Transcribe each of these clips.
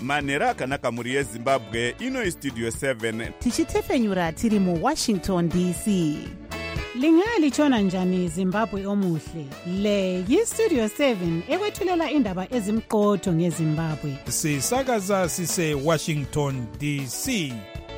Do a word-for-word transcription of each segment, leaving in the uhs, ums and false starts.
manhero akanaka mhuri yezimbabwe. Ino istudio seven tichitefenyura tiri muwashington D C. Lingalitshona njani Zimbabwe omuhle? Le yistudio seven ekwethulela indaba ezimqotho ngeZimbabwe. Sisakaza sise Washington D C.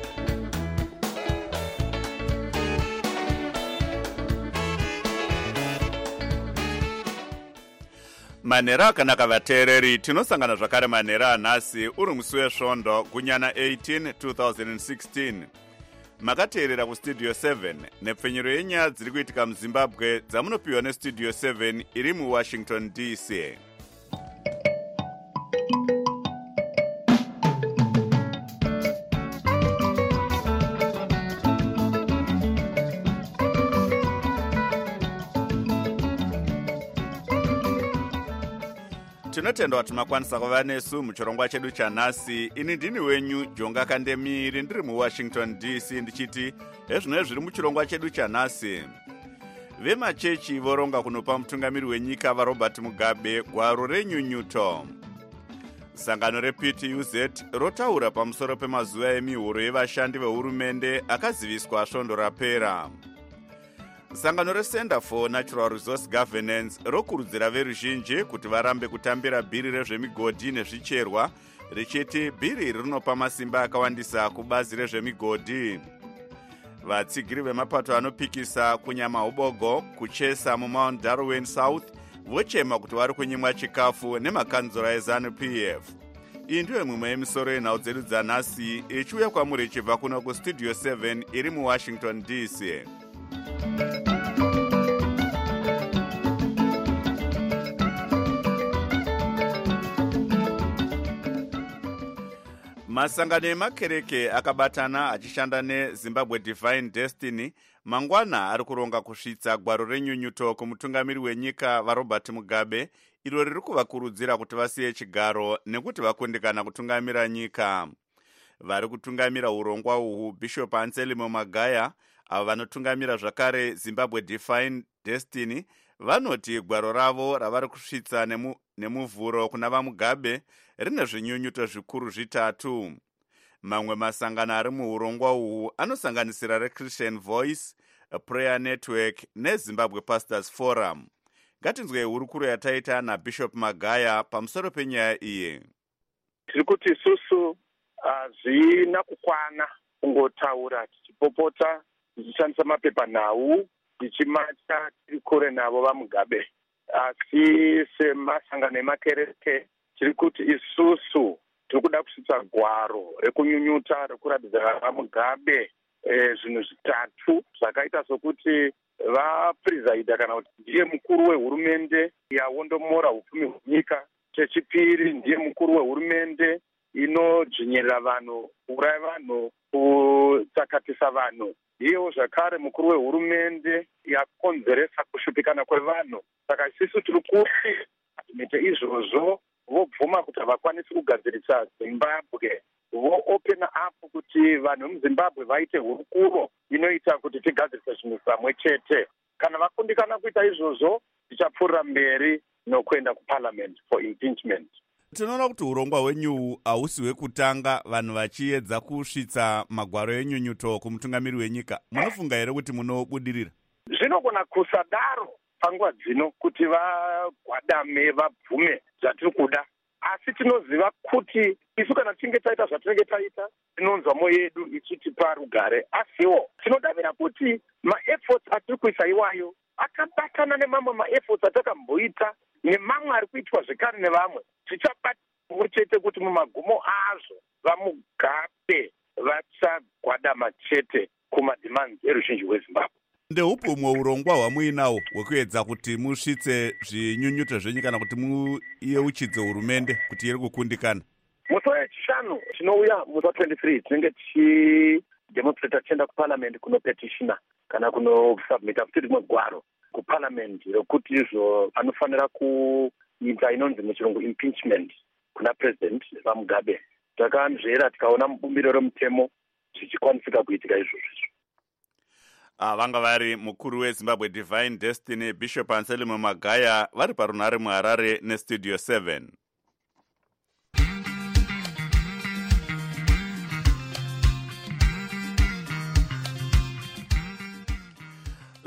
manhero akanaka vateereri, tinosangana zvakare manhero anhasi uri musi wesvondo gunyana eighteen twenty sixteen. Makateerera kustudio seven nepfenyuro yenyaya dziri kuitika muzimbabwe dzamunopiwa nestudio seven iri muwashington D C. Tinotenda kuti makwanisa kuva nesu muchirongwa chedu chanhasi. Ini ndini wenyu Jonga Kandemiri, ndiri muwashington D C, ndichiti hezvino zviri muchirongwa chedu chanhasi. Vemachechi voronga kunopa mutungamiri wenyika vaRobert Mugabe gwaro renyunyuto. Sangano reP T U Z rotaura pamusoro pemazuva emihuro yevashandi vehurumende akaziviswa svondo rapera. Sangano reCenter for Natural Resource Governance rokurudzira veruzhinji kuti varambe kutambira bhiri rezvemigodhi nezvicherwa, richiti bhiri iri rinopa masimba akawandisa kubazi rezvemigodhi. Vatsigiri vemapato anopikisa kunyama ubogo kuchesa muMount Darwin South vochema kuti vari kunyimwa chikafu nemakanzura eZANU P F. Iyi ndiyo mimwe yemisoro yenhau dzedu dzanhasi ichiuya kwamuri ichibva kuno kustudio seven iri muwashington D C. Masangano emakereke akabatana achishanda neZimbabwe Divine Destiny mangwana ari kuronga kusvitsa gwaro renyunyuto kumutungamiri wenyika vaRobert Mugabe, iro riri kuvakurudzira kuti vasiye chigaro nekuti vakundikana kutungamira nyika. Vari kutungamira urongwa uhu Bishop Anselmo Magaya, avo vanotungamira zvakare Zimbabwe Divine Destiny, vanoti gwaro ravo ravari kusvitsa nemu, nemuvhuro kuna vaMugabe rine zvinyunyuto zvikuru zvitatu. Mamwe masangano ari muurongwa uhu anosanganisira reChristian Voice, Prayer Network neZimbabwe Pastors Forum. Ngatinzwe hurukuro yataita naBishop Magaya pamusoro penyaya iyi. Tiri kuti isusu hazvina kukwana kungotaura tichipopota tichishandisa mapepanhau tichimacha tiri kure navo vaMugabe. Asi semasangano emakereke tiri kuti isusu tiri kuda kusvitsa gwaro rekunyunyuta rekuratidza vaMugabe e, zvinhu zvitatu zvakaita sokuti vaprizaida kana kuti ndiye mukuru wehurumende yawondomora upfumi hwenyika. Chechipiri, ndiye mukuru wehurumende inodzvinyirira vanhu, kuuraya vanhu, kutsakatisa vanhu. Iyewo zvakare mukuru wehurumende yakonzeresa kushupikana kwevanhu. Saka isusu tiri kuti mite izvozvo vobvuma kuti havakwanisi kugadzirisa Zimbabwe, voopena apo kuti vanhu vemuZimbabwe vaite hurukuro inoita kuti tigadzirise zvinhu pamwe chete. Kana vakundikana kuita izvozvo, tichapfuurira mberi nokuenda kuparliament for impeachment. Tinoona kuti urongwa hwenyu hausi hwekutanga vanhu vachiedza kusvitsa magwaro enyunyuto kumutungamiri wenyika. Munofunga here kuti munobudirira? Zvinogona kusadaro panguva dzino kuti vagwadame vabvume zvatiri kuda. Asi tinoziva kuti isu kana tinge taita zvatinenge taita, tinonzwa mwoyo yedu ichitipa rugare. Asiwo tinodavira kuti maefforts atiri kuisa iwayo akabatana nemamwe maefforts atakamboita nemamwe ari kuitwa zvekare nevamwe. Tichabata pamwe chete kuti mumagumo azvo vaMugabe vachagwadama chete kumademands eruzhinji rweZimbabwe. Ndeupo umwe urongwa hwamuinawo hwekuedza kuti musvitse zvinyunyuto zvenyu kana kuti muyeuchidze hurumende kuti iri kukundikana? Musi wechishanu tinouya musi wa-twenty-three tinenge tichidemonstrata tichienda kuparliament kunopetitiona kana kunosubmita kuti rimwe gwaro kuparliament rekuti izvo anofanira kuita inonzi muchirungu impeachment kuna president vaMugabe. Takanzvera tikaona mubumbiro remutemo zvichikwanisika kuitika izvozvo. Ah, vanga vari mukuru weZimbabwe Divine Destiny Bishop Anselmo Magaya vari parunhare muHarare nestudio seven.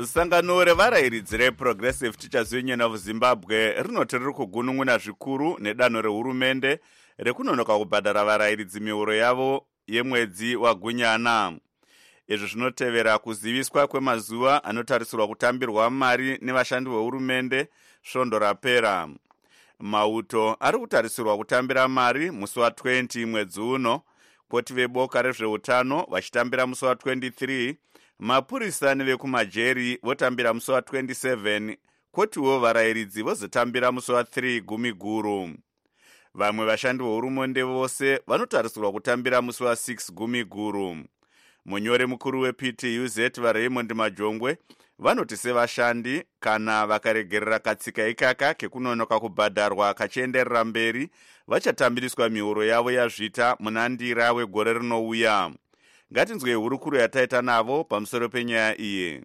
Sangano revarayiridzi reProgressive Teachers Union of Zimbabwe rinoti riri kugunun'una zvikuru nedanho rehurumende rekunonoka kubhadhara varayiridzi mihoro yavo yemwedzi wagunyana. Izvi zvinotevera kuziviswa kwemazuva anotarisirwa kutambirwa mari nevashandi vehurumende svondo rapera. Mauto ari kutarisirwa kutambira mari musi wa20 mwedzi uno, koti veboka rezveutano vachitambira musi wa23, mapurisa nevekumajeri votambira musi wa27, kotiwo varayiridzi vozotambira musi wa3 gumi guru. Vamwe vashandi vehurumende vose vanotarisirwa kutambira musi wa6 gumi guru. Munyori mukuru weP T U Z vaRaymond Majongwe vanoti sevashandi kana vakaregerera katsika ikaka kekunonoka kubhadharwa kachienderera mberi vachatambiriswa mihoro yavo yazvita munandira wegore rinouya. Ngatinzwe hurukuro yataita navo pamusoro penyaya iyi.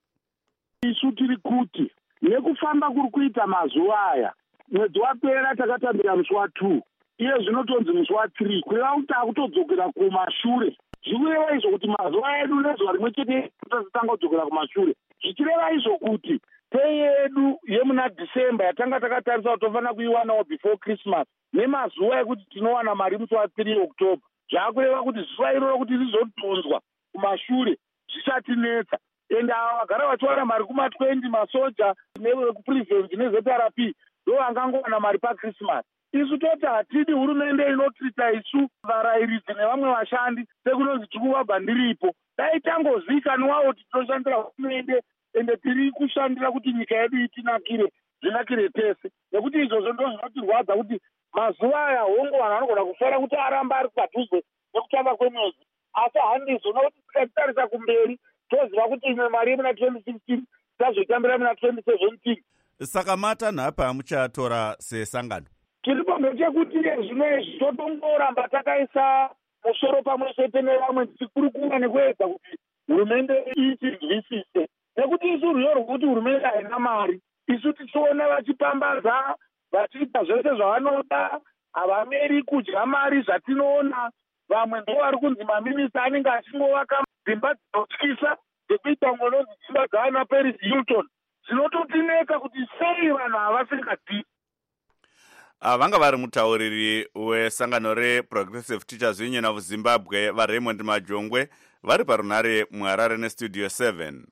Isu tiri kuti nekufamba kuri kuita mazuva aya, mwedzi wapera takatambira musi wa2, iye zvinotonzi musi wa3, kureva kuti akutodzokera kumashure. Zvikureva izvo kuti mazuva edu nezuva rimwe chete totanga kudzokera kumashure. Zvichireva izvo kuti pei yedu yemuna December yatanga takatarisa kuti tofanira kuiwanawo before Christmas, nemazuva ekuti tinowana mari musi wa3 October, zvakureva kuti zuva iroro kuti rizotonzwa kumashure zvichatinetsa. Ende ava vagara vachiwana mari kuma20, masoja nevekuprevent neZ R P ndo vangangowana mari paChristmas. Isu toti hatidi hurumende inotrita isu varayiridzi nevamwe vashandi sekunonzi tikuvabva ndiripo. Dai tangozikanwawo kuti tinoshandira hurumende ende tiri kushandira kuti nyika yedu itinakire, zvinakire tese. Nekuti izvozvo ndo zvinotirwadza kuti mazuva aya hongo vanhu vanogona kufara kuti aramba ari padhuze nekutamba kwemwedzi. Asi handizo nokuti tikatarisa kumberi toziva kuti imwe mari yemuna twenty sixteen tazotambira muna twenty seventeen. Saka matanhapa muchatora sesangano. Tiri pamwe chekuti zvinoizvi totongoramba takaisa musoro pamwe chete nevamwe tichikurukura nekuedza kuti hurumende itinzwisise. Nekuti isu rwiyo rwokuti hurumende haina mari, isu tichiona vachipambaza vachiita zvese zvavanoda, havameri kudya mari zvatinoona. Vamwe ndo vari kunzi maminista anenge achingovaka dzimba dzinotyisa dzekuita ngononzi dzimba dzaana Paris Hilton. Zvinototineka kuti sei vanhu havasingadzii. Vanga vari mutauriri wesangano reProgressive Teachers Union of Zimbabwe vaRaymond Majongwe vari parunare muHarare neStudio seven.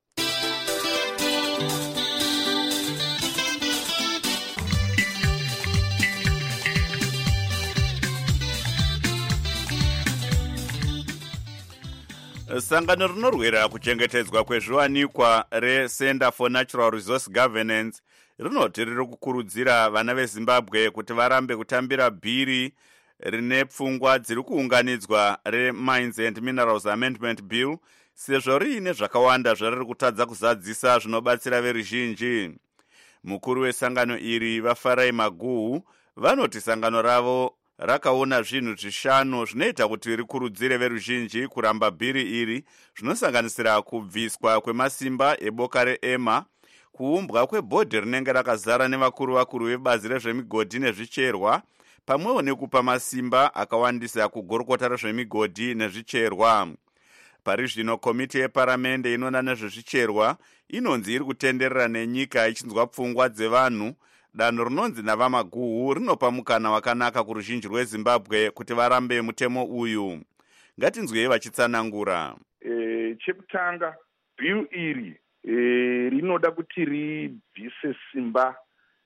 Sangano rinorwira kuchengetedzwa kwezviwanikwa reCenter for Natural Resource Governance rinoti riri kukurudzira vana veZimbabwe kuti varambe kutambira bhiri rine pfungwa dziri kuunganidzwa reMines and Minerals Amendment Bill, sezvo riine zvakawanda zvariri kutadza kuzadzisa zvinobatsira veruzhinji. Mukuru wesangano iri vaFarai Maguhu vanoti sangano ravo rakaona zvinhu zvishanu zvinoita kuti rikurudzire veruzhinji kuramba bhiri iri, zvinosanganisira kubviswa kwemasimba eboka reEMA, kuumbwa kwebhodhi rinenge rakazara nevakuru vakuru vebazi rezvemigodhi nezvicherwa, pamwewo nekupa masimba akawandisa kugorokota rezvemigodhi nezvicherwa. Pari zvino komiti yeparamende inoona nezvezvicherwa inonzi iri kutenderera nenyika ichinzwa pfungwa dzevanhu. Danho rinonzi navaMaguhu rinopa mukana wakanaka kuruzhinji rweZimbabwe kuti varambe mutemo uyu. Ngatinzwei vachitsanangura. E, chekutanga, bill iri e, rinoda kuti ribvise simba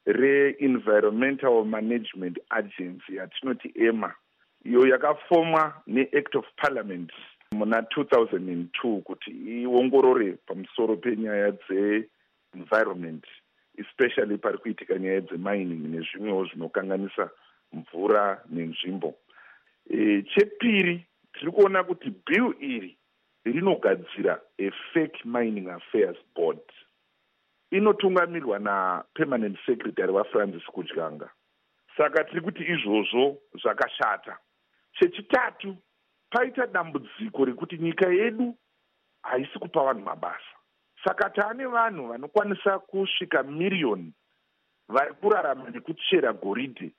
re-Environmental Management Agency yatinoti EMA, iyo yakafomwa ne-Act of Parliament muna two thousand two kuti iongorore pamusoro penyaya dze-environment, especially pari kuitika nyaya dzemining nezvimwewo zvinokanganisa mvura nenzvimbo. E, chepiri, tiri kuona kuti bill iri rinogadzira a fake mining affairs board. Inotungamirwa na permanent secretary vaFrancis Kudyanga. Saka tiri kuti izvozvo zvakashata. Chechitatu, paita dambudziko rekuti nyika yedu haisi kupa vanhu mabasa. Saka taane vanhu vanokwanisa kusvika miriyoni vari kurarama nekuchera goridhe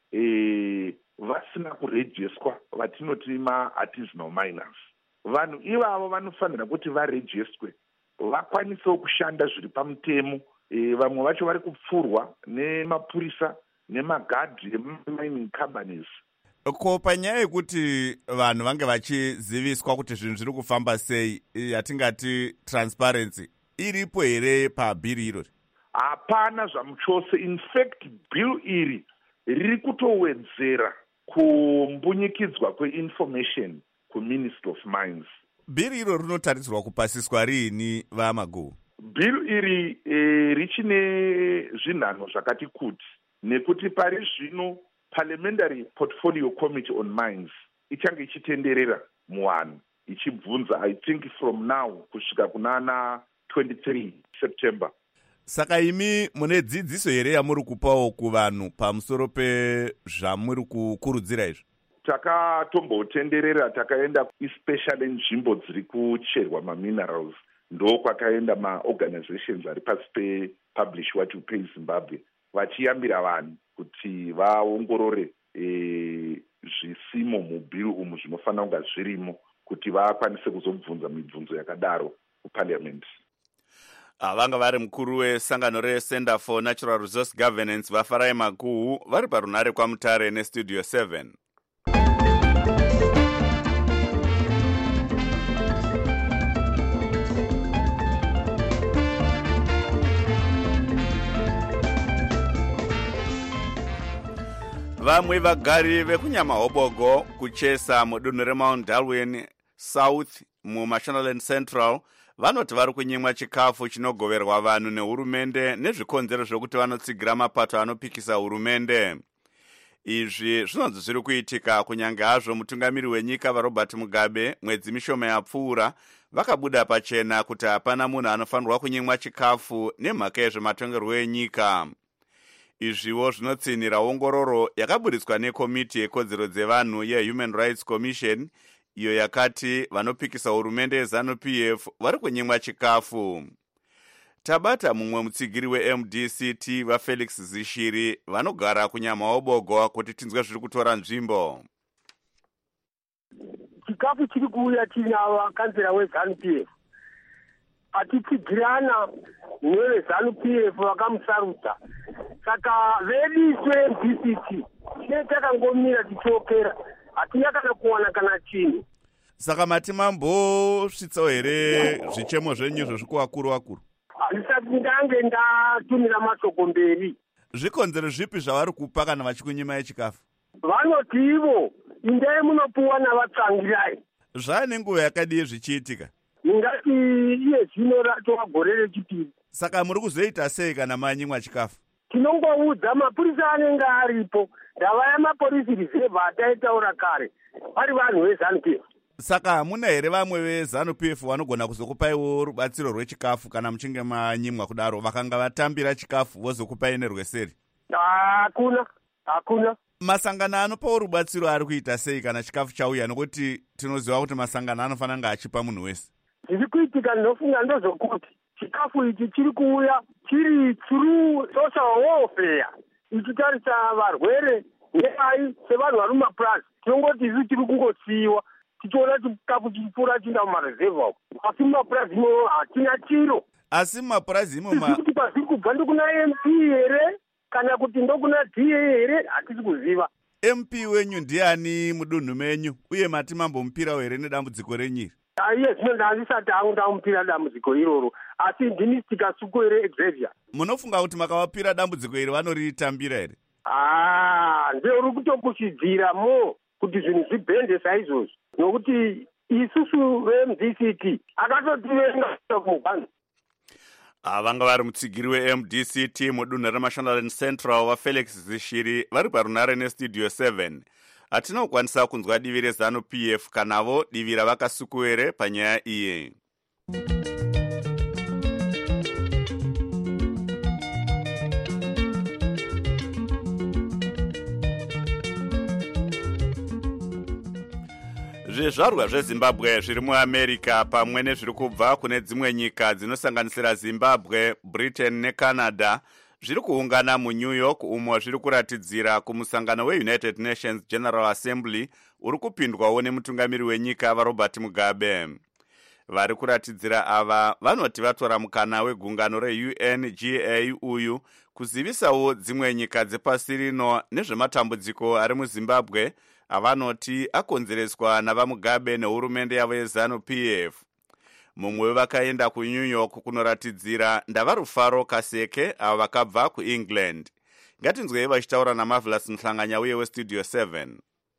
e, vasina kurejestwa, vatinoti ma-artisanal miners. Vanhu ivavo vanofanira kuti varejestwe vakwanisewo kushanda zviri pamutemo. E, vamwe vacho vari kupfurwa nemapurisa nemagadhi emining companies. Ko panyaya yekuti vanhu vange vachiziviswa kuti zvinhu zviri kufamba sei, yatingati transparency, iripo here pabhiri irori? Hapana zvamuchose. In fact, bill iri riri kutowedzera kumbunyikidzwa kweinformation kuministry of mines. Bhiri iro rinotarisirwa kupasiswa riini vaMaguhu? Bill iri e, richine zvinhanho zvakati kuti, nekuti pari zvino Parliamentary Portfolio Committee on Mines ichange ichitenderera muwanhu ichibvunza, I think from now kusvika kunana twenty-three September. Saka imi mune dzidziso here yamuri kupawo kuvanhu pamusoro pezvamuri kukurudzira izvi? Takatombotenderera, takaenda especially nzvimbo dziri kucherwa maminerals, ndo kwakaenda maorganizations ari pasi pepublish what you pay Zimbabwe vachiyambira vanhu kuti vaongorore e, zvisimo mubhiru umu zvinofanira kunga zvirimo kuti vakwanise kuzobvunza mibvunzo yakadaro kuparliament. Vanga vari mukuru wesangano reCenter for Natural Resource Governance vaFarai Maguhu vari parunare kwaMutare neStudio seven. Vamwe vagari vekunyamahobogo kuchesa mudunhu reMount Darwin South muMashonaland Central vanoti vari kunyimwa chikafu chinogoverwa vanhu nehurumende nezvikonzero zvokuti vanotsigira mapato anopikisa hurumende. Izvi zvinonzi zviri kuitika kunyange hazvo mutungamiri wenyika vaRobert Mugabe mwedzi mishoma yapfuura vakabuda pachena kuti hapana munhu anofanirwa kunyimwa chikafu nemhaka yezvematongerwo enyika. Izviwo zvinotsinira ongororo yakaburitswa nekomiti yekodzero dzevanhu yeHuman Rights Commission iyo yakati vanopikisa hurumende yeZANU-P F vari kunyimwa chikafu. Tabata mumwe mutsigiri weM D C T vaFelix Zishiri vanogara kunyamahobogo kuti tinzwe zviri kutora nzvimbo. Chikafu chiri kuuya china kanzera weZANU-P F atitsigirana neveZANU-P F vakamusarudza. Saka vedu veM D C T tine takangomira tichiokera, hatina kana kuwana kana chinhu. Saka mati mambosvitsawo here zvichemo zvenyu izvo zvikuvakuru vakuru? Handisati ndange ndatumira mashoko mberi. Zvikonzero zvipi zvavari kupa kana vachikunyimai chikafu? Vanoti ivo indai munopuwa navatsangirai. Zvane nguva yakadii zvichiitika? Ingati iye zvino ratova gore rechipiri. Saka muri kuzoita sei kana manyimwa chikafu? Tinongoudza mapurisa anenge aripo, ndavaya mapolisi reserve ataitaura kare, vari vanhu veZANU-P F. Saka hamuna here vamwe veZANU-P F vanogona kuzokupaiwo rubatsiro rwechikafu kana muchinge manyimwa kudaro, vakanga vatambira chikafu vozokupai nerweseri? Hakuna, hakuna. Masangano anopawo rubatsiro ari kuita sei kana chikafu chauya, nokuti tinoziva kuti masangano anofanira kunge achipa munhu wese? Zviri kuitika ndinofunga ndozvokuti chikafu ichi chiri kuuya chiri through social warfare, ichitarisa varwere neai sevanhu vari mumapurazi. Tinongoti isu tiri kungosiyiwa tichiona chikafu chichipfuura chiinda mumarezevha uko, asi mumapurazi imo hatina chiro. Asi mumapurazi imo ma... kuti paziri kubva ndokuna M P here kana kuti ndokuna D A here hatisi kuziva. M P wenyu ndiani mudunhu menyu uye mati mambomupirawo here nedambudziko renyiri? Iye zvino ndandisati hangu ndamupira dambudziko iroro, asi ndini Sikasuku here Xavier. Munofunga kuti makavapira dambudziko iri vanoritambira here? Ah, ndeuri kutokushidzira mo kuti zvinhu zvibhende saizvozvo, nokuti isusu veM D C T akatotivenga kumugwanza. Vanga vari mutsigiri weM D C T mudunhu reMashonaland Central vaFelix Zishiri vari parunare neStudio seven. Hatina kukwanisa kunzwa divi reZANU-P F kanavo divi ravakasuku here panyaya iye. Zvizvarwa zveZimbabwe zviri muAmerica pamwe nezviri kubva kune dzimwe nyika dzinosanganisira Zimbabwe, Britain neCanada zviri kuungana muNew York umo zviri kuratidzira kumusangano weUnited Nations General Assembly uri kupindwawo nemutungamiri wenyika vaRobert Mugabe. vari kuratidzira ava vanoti vatora mukana wegungano reU N G A uyu kuzivisawo dzimwe nyika dzepasi rino nezvematambudziko ari muZimbabwe avanoti akonzereswa navamugabe nehurumende yavo yeZanu P F. Mumwe wevakaenda kuNew York kunoratidzira ndavarufaro Kaseke avo vakabva kuEngland. Ngatinzwei vachitaura naMarvelous Mhlanganya uye weStudio seven.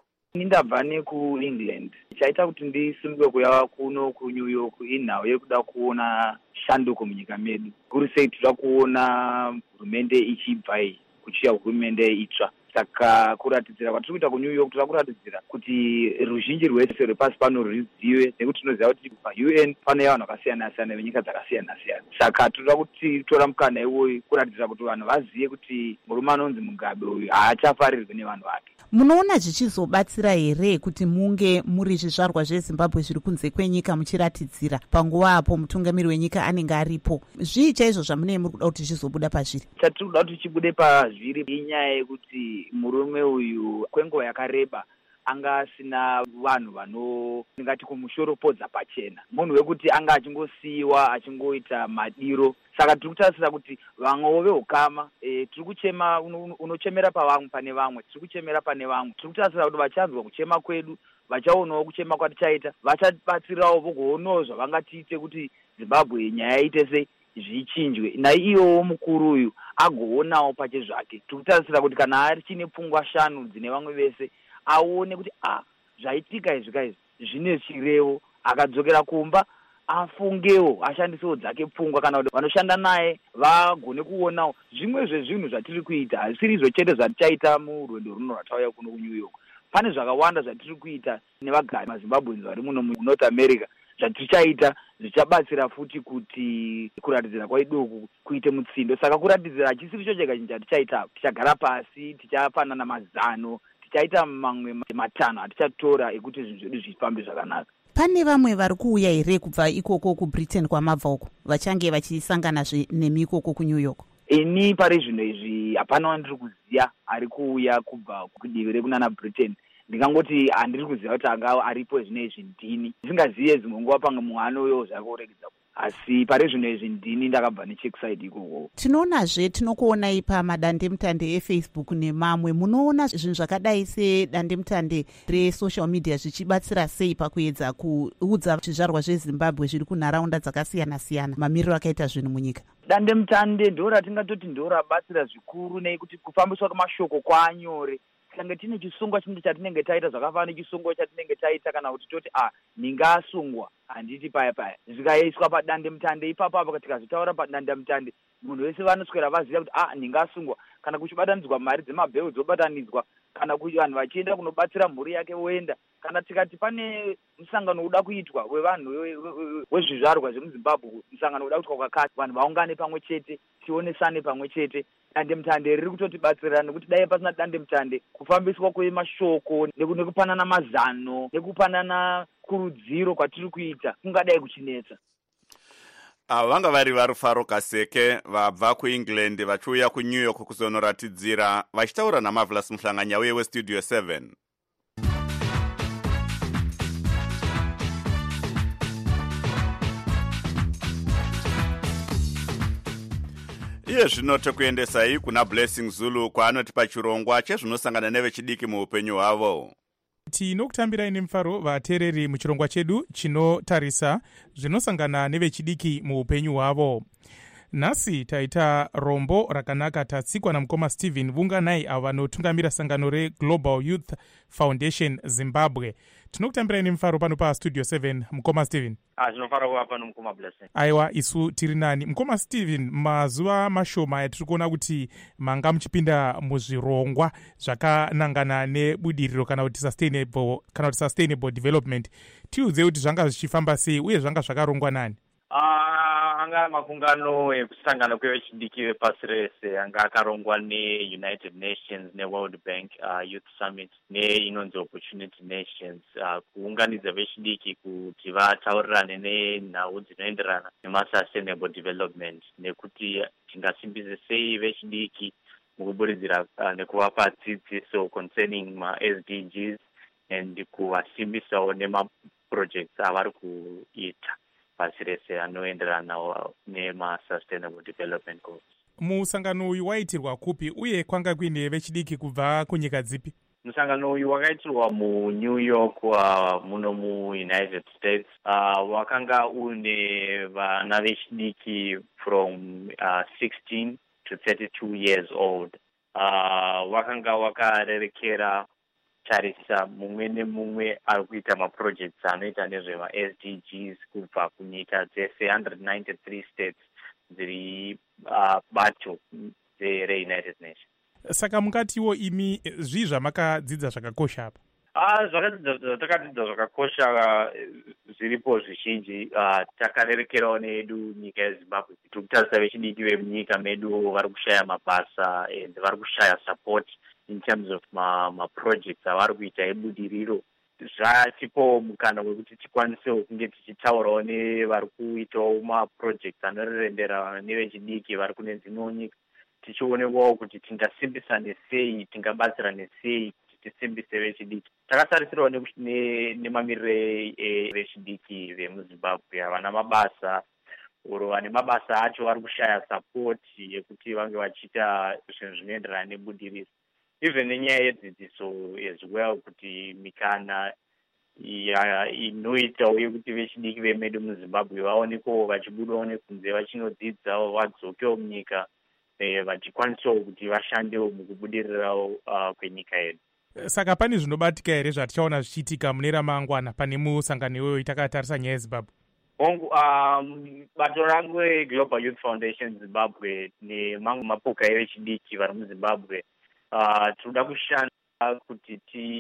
Ndabva nekuEngland. Chaita kuti ndisunge kuya kuno kuNew York inhau yekuda kuona shanduko munyika medu. Kuri sei tiri kuona hurumende ichibva kuchiya hurumende itsva. Saka kuratidzira kwatiri kuita kuNew York tiri kuratidzira kuti ruzhinji rwese rwepasi pano ruzive nekuti tinoziva kuti paU N pane vanhu vakasiyana siyana venyika dzakasiyana siyana. Saka tinoda kuti tora mukana iwoyu kuratidzira kuti vanhu vazive kuti murume anonzi Mugabe uyu haachafarirwi nevanhu vake. Munoona zvichizobatsira here kuti munge muri zvizvarwa zveZimbabwe zviri kunze kwenyika muchiratidzira panguva apo mutungamiri wenyika anenge aripo? Zvii chaizvo zvamunee muri kuda kuti zvizobuda pazviri? Chatiri kuda kuti chibude pazviri inyaya yekuti murume uyu kwenguva yakareba anga asina vanhu vano ndingati kumushoropodza pachena, munhu wekuti anga achingosiyiwa achingoita madiro. Saka tiri kutarisira kuti vamwewo vehukama e, tiri kuchema unochemera pavamwe pane vamwe, tiri kuchemera pane vamwe. Tiri kutarisira kuti vachanzwa kuchema kwedu, vachaonawo kuchema kwatichaita, vachabatsirawo vogoonawo zvavangatiite kuti Zimbabwe nyaya iite sei zvichinjwe. Naiyowo mukuru uyu agoonawo pache zvake. Tiri kutarisira kuti kana ari chine pfungwa shanu dzine vamwe vese aone kuti ah zvaitika izvi kaizvi zvine chirevo, akadzokera kumba afungewo ashandisewo dzake pfungwa kana kuti vanoshanda naye vagone kuonawo zvimwe zvezvinhu zvatiri kuita. Hazvisiri izvo chete zvatichaita murwendo runo rwatauya kuno kuNew York. Pane zvakawanda zvatiri kuita nevagari maZimbabweans vari muno muNorth America zvatichaita zvichabatsira futi kuti kuratidzira kwaidoku kuite mutsindo. Saka kuratidzira hachisiri cho chega chinhu chatichaita. Tichagara pasi, tichapanana mazano, tichaita mamwe matanho atichatora ekuti zvinhu zvedu zvifambe zvakanaka. Pane vamwe vari kuuya here kubva ikoko kuBritain kwamabva uko vachange vachisanganazve nemi ikoko kuNew York? Ini pari zvino izvi hapana wandiri kuziva ari kuuya kubva kudivi rekunana Britain. Ndingangoti handiri kuziva kuti anga aripo zvino izvi ndini. Ndisingazive dzimwe nguva pamwe munhu anoyo zvakuregedza. Asi pari zvino izvi ndini ndakabva nechekuside ikoko. Tinoonazve tinokuonai pamadandemutande eFacebook nemamwe. Munoona zvinhu zvakadai sedandemutande resocial media zvichibatsira sei pakuedza kuudza zvizvarwa zveZimbabwe zviri kunharaunda dzakasiyana siyana mamiriro akaita zvinhu munyika? Dandemutande ndo ratingatoti ndo rabatsira zvikuru nekuti kufambiswa kwemashoko kwaanyore. Kange tine chisungwa chinde chatinenge taita zvakafanana nechisungwa chatinenge taita kana kuti toti ah ninga asungwa handiti paya paya zvikaiswa padandemutande ipapo apo tikazvitaura padandemutande munhu wese vanoswera vaziva kuti ah ninga asungwa. Kana kuchibatanidzwa mari dzemabheu dzobatanidzwa, kana kuti vanhu vachienda kunobatsira mhuri yake woenda, kana tikati pane musangano uda kuitwa wevanhu wezvizvarwa zvemuZimbabwe, musangano uda kuitwa kwakati, vanhu vaungane pamwe chete, tionesane pamwe chete. Dandemutande riri kutotibatsira nekuti dai pasina dandemutande kufambiswa kwemashoko nekupanana mazano nekupanana kurudziro kwatiri kuita kungadai kuchinetsa. Ava vanga vari varufaro Kaseke vabva kuEngland vachiuya kuNew York kuzonoratidzira vachitaura naMarvelous Mhlanganya uye weStudio seven. Iye zvino tekuendesai kuna Blessing Zulu kwaanoti pachirongwa chezvinosangana nevechidiki muupenyu hwavo. Tinokutambirai nemufaro vateereri muchirongwa chedu chinotarisa zvinosangana nevechidiki muupenyu hwavo. Nhasi taita rombo rakanaka tatsikwa namukoma Stephen Vunganai avo vanotungamira sangano reGlobal Youth Foundation Zimbabwe. Tinokutambirai nemufaro pano paStudio seven, mukoma Stephen. Ah, zvinofara kuva pano mukoma Blessing. Aiwa, isu tiri nani. Mukoma Stephen, mazuva mashoma yatiri kuona kuti manga muchipinda muzvirongwa zvakanangana nebudiriro kana kuti sustainable kana kuti sustainable development. Tiudze kuti zvanga zvichifamba sei uye zvanga zvakarongwa nani? Ah, anga makungano ekusangana kwevechidiki vepasi rese anga akarongwa neUnited Nations neWorld Bank uh, Youth Summit neinonzi Opportunity Nations uh, kuunganidza vechidiki kuti vataurirane nenhau dzinoenderana nemasustainable development nekuti tingasimbise sei vechidiki mukuburidzira uh, nekuvapa dzidziso concerning ma-S D Gs and kuvasimbisawo nemaprojects avari kuita. pasi rese anoenderana nema-sustainable development goals. Musangano uyu waitirwa kupi uye kwanga kuine vechidiki kubva kunyika dzipi? Musangano uyu wakaitirwa muNew York uh, muno muUnited States. Uh, wakanga une vana vechidiki from uh, sixteen to thirty-two years old. Uh, wakanga wakarerekera tarisa mumwe nemumwe ari kuita maprojects anoita nezvema-S D Gs kubva kunyika dzese one hundred ninety-three states dziri uh, bato reUnited Nations. Saka mungatiwo imi zvii zvamakadzidza zvakakosha apa? Ah, zvakadzidza takadzidza zvakakosha zviripo zvizhinji. Uh, takarerekerawo nedu nyika yeZimbabwe tikutarisa vechidiki vemunyika medu vari kushaya mabasa and vari kushaya support in terms of maprojects avari kuita ebudiriro. Zvatipo mukana wekuti tikwanisewo kunge tichitaurawo nevari kuitawo maprojects anorerendera nevechidiki vari kune dzimwe nyika, tichionewawo kuti tingasimbisane sei, tingabatsirane sei kuti tisimbise vechidiki. Takasarisirawo nemamiriro evechidiki vemuZimbabwe havana mabasa, oro vane mabasa acho vari kushaya support yekuti vange vachiita zvinhu zvinoenderana nebudiriro. Even nenyaya yedzidziso as well, kuti mikana inoitawo yekuti vechidiki vemedu muZimbabwe vaonekwewo vachibudawo nekunze vachinodzidzawo vadzokewo munyika vachikwanisawo kuti vashandewo mukubudirirawo kwenyika yedu. Saka pane zvinobatika here zvatichaona zvichiitika mune ramangwana pane musangano iwoyo takatarisa nyaya yeZimbabwe? Ongu um, bato rangu reGlobal Youth Foundation Zimbabwe nemamwe mapoka evechidiki vari muZimbabwe uh, tinoda kushanda kuti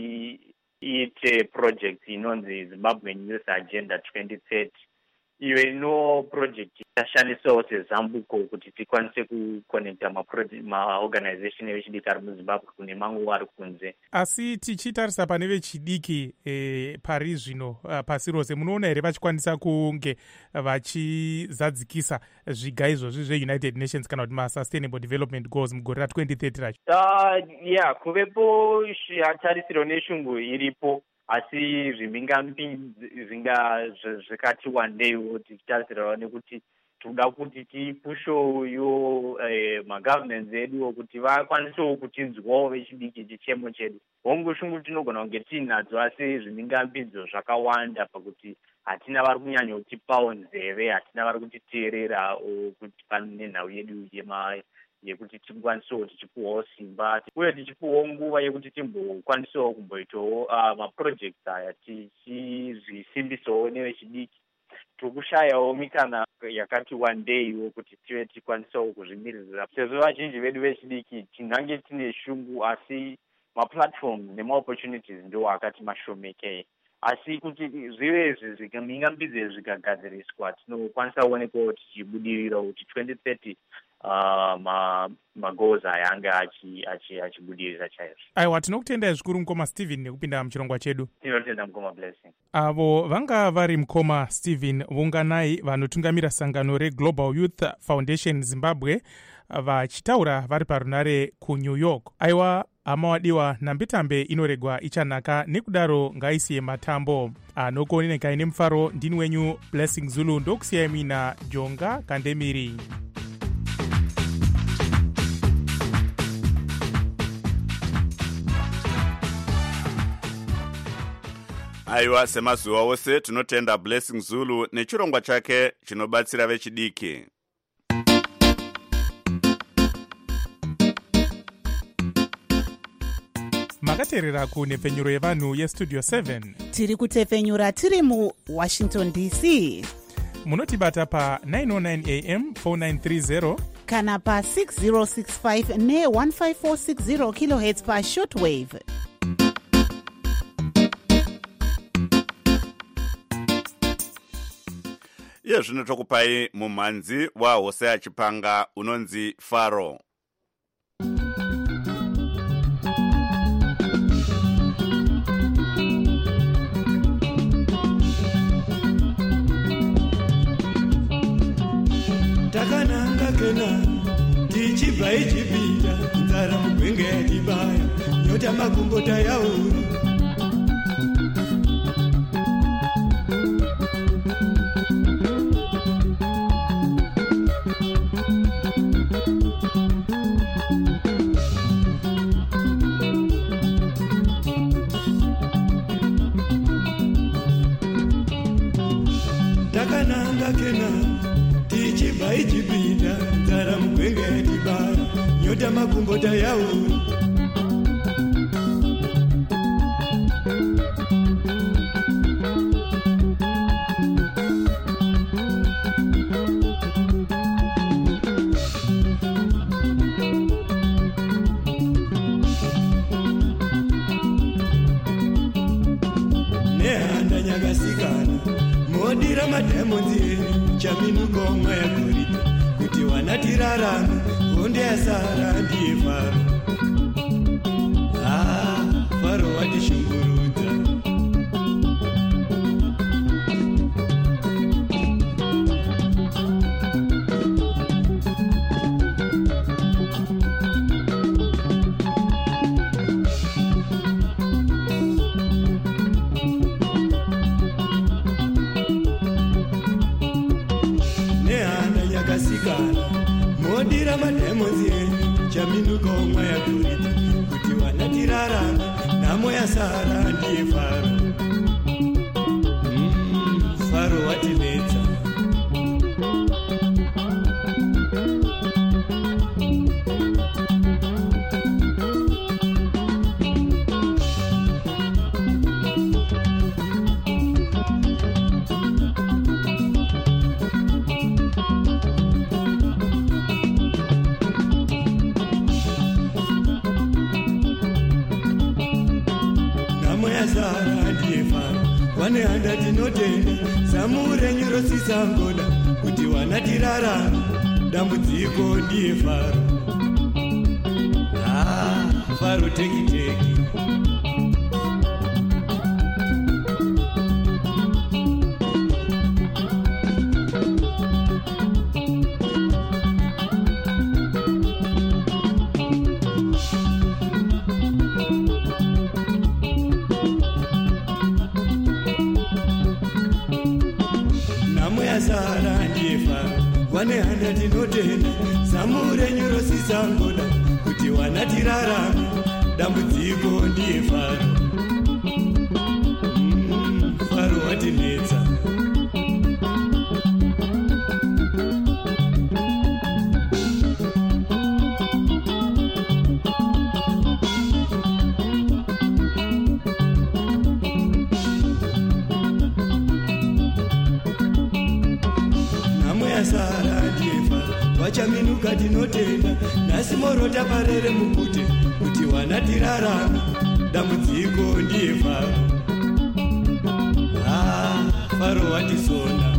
tiite project inonzi Zimbabwean Youth Agenda twenty thirty. Iyo ino project tashandisawo sezambuko kuti tikwanise kuconnecta maorganization evechidiki ari muZimbabwe kune mamwe ari kunze. Asi tichitarisa pane vechidiki e, pari zvino uh, pasi rose munoona here vachikwanisa kunge vachizadzikisa zviga izvozvi zveUnited Nations kana kuti ma-sustainable development goals mugore ra twenty thirty racho? Uh, yeah, kuvepo tarisiro neshungu iripo, asi zvimhingamupinzi zvinga zvikati wandeiwo tichitarisirawo nekuti toda kuti tipushoyo eh, magovernance edu kuti vakwanisewo kutinzwawo vechidiki chichemo chedu. Hongu shungu tinogona kunge tiinadzo, asi zvimhingamupinzo zvakawanda pakuti hatina vari kunyanya kutipawo nzeve, hatina vari kutiteerera kuti pane nhau yedu yema yekuti tikwanisewo tichipuwawo simba uye tichipuwawo nguva yekuti timbokwanisawo kumboitawo uh, maprojects aya tichizvisimbisawo nevechidiki. Tikushayawo mikana yakati wandeiwo kuti tive tikwanisawo kuzvimiririra, sezvo vazhinji vedu vechidiki tingange tine shungu asi maplatforms nemaopportunities ndo akati mashomekei. Asi kuti zvive zvikamhingamupinzo zvikagadziriswa tinokwanisa kuonekwawo tichibudirira kuti twenty thirty uh, ma magoals aya anga achibudirira chaizvo. Aiwa, tinokutendai zvikuru mukoma Stephen nekupinda muchirongwa chedu. Tinotenda mukoma Blessing. Avo vanga vari mukoma Stephen Vunganai vanotungamira sangano reGlobal Youth Foundation Zimbabwe vachitaura vari parunare kuNew York. Aiwa, hama wadiwa, nambitambe inoregwa ichanaka, nekudaro ngaisiye matambo anokuonekai nemufaro. Ndini wenyu Blessing Zulu, ndokusiyai mina Jonga Kandemiri. Aiwa, semazuva ose tinotenda Blessing Zulu nechirongwa chake chinobatsira vechidiki. Makateerera kunhepfenyuro yevanhu yestudio seven. Tiri kutefenyura tiri muWashington D C. Munotibata pa nine oh nine A M four nine three zero kana pa six zero six five ne one five four six zero kilohertz pa shortwave. Iye zvino tokupai mumhanzi waHosea Chipanga unonzi Faro. Takananga kena tichibva ichipita nzara mugwenge yatibaya nyota magumbota yauri kena tichibva ichipinda nzara mugwenga yatibara nyota makumbota yauri nehanda nyakasikana modira madhaimondi enyu chaminuka omwe yagoridha kuti wanatirarama honde yasara ndiye faro ah, faro watishungurudza yakasikana modira madhaimondi enyu chaminuka omwe yagoridha kuti wanatirarama nhamo yasara ndiye faro mm, faro watinetsa zara ndiye faro wane handa tinotenda samurenyu rosisangoda kuti wanatirarama dambudziko ndiye faro ah, faro tekiteki zara ndiye faro wane handa tinotenda samurenyu rosisangoda kuti wanatirarama dambudziko ndiye faro mm, faro watinetsa sara ndiye faro wachaminuka tinotenda nhasi morota parere mukute kuti wanatirarama dambudziko ndiye faro ah, faro watisona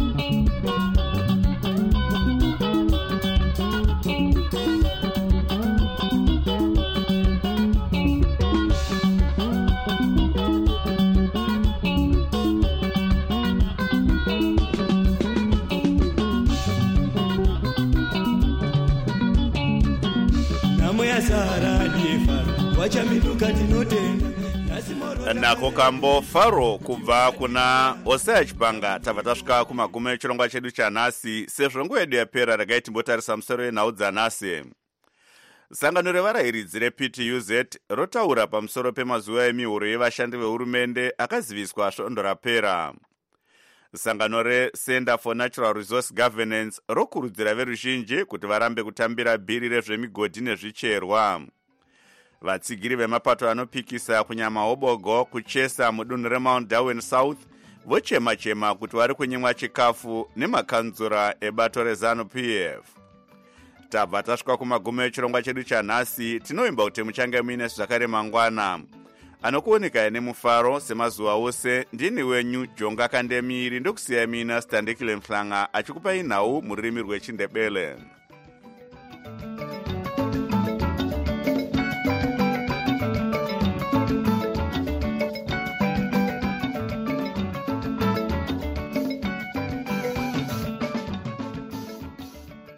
nako kambo faro kubva kuna Hosea Chipanga. Tabva tasvika kumagumo echirongwa chedu chanhasi. Sezvo nguva yedu yapera, regai timbotarisa musoro wenhau dzanhasi. Sangano revarayiridzi reP T U Z rotaura pamusoro pemazuva emihuro yevashandi vehurumende akaziviswa svondo rapera. Sangano reCenter for Natural Resource Governance rokurudzira veruzhinji kuti varambe kutambira bhiri rezvemigodhi nezvicherwa. Vatsigiri vemapato anopikisa kunyamahobogo kuchesa mudunhu reMount Darwin South vochema chema kuti vari kunyimwa chikafu nemakanzura ebato reZANU P F. Tabva tasvika kumagumo echirongwa chedu chanhasi. Tinoimba kuti muchange muine zvakare mangwana. Anokuoneka nemufaro semazuva ose. Ndini wenyu Jonga Kandemiri, ndokusiyai mina Standekile Mhlanga achikupai nhau mururimi rweChindebele.